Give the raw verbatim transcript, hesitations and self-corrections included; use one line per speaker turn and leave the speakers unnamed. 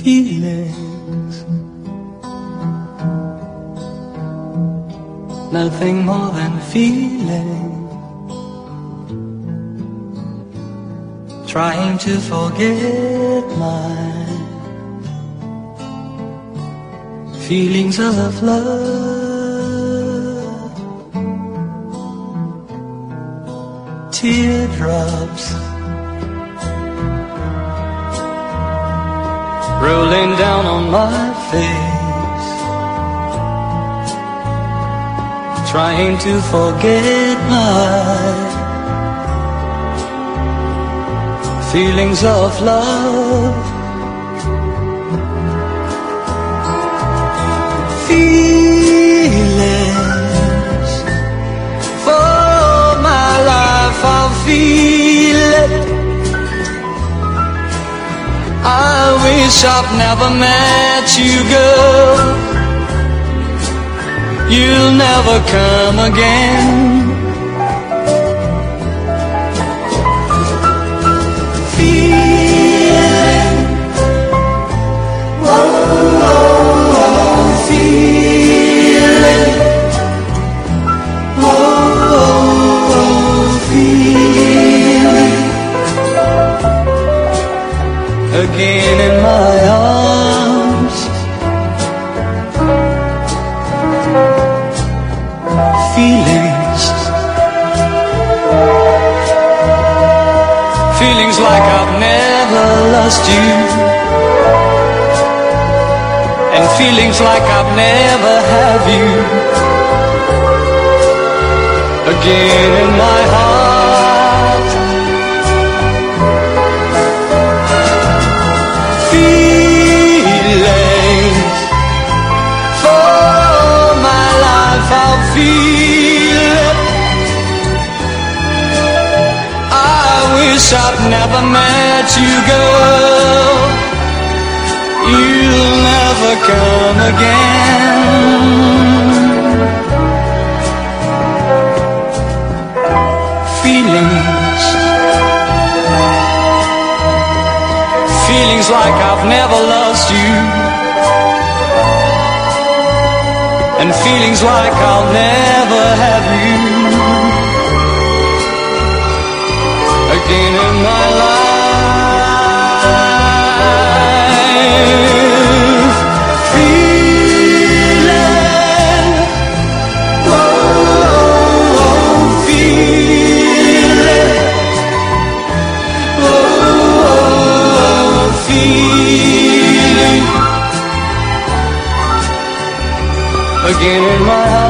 feelings, nothing more than feeling, trying to forget my feelings of love. Teardrops rolling down on my face, trying to forget my feelings of love. Feelings, for my life I'll feel it. I wish I've never met you, girl. You'll never come again. Feeling, oh, oh, oh, feeling, oh, oh, oh, feeling. Again in my arms, feelings, feelings like I've never lost you, and feelings like I've never had you. Again in my heart, feelings, for my life I'll feel it. I wish I'd never met you, girl. You'll never come again. Feelings, feelings like I've never lost you, and feelings like I'll never have you again in my life. Feeling, oh, oh, oh, feeling, oh, oh, feeling, again in my heart.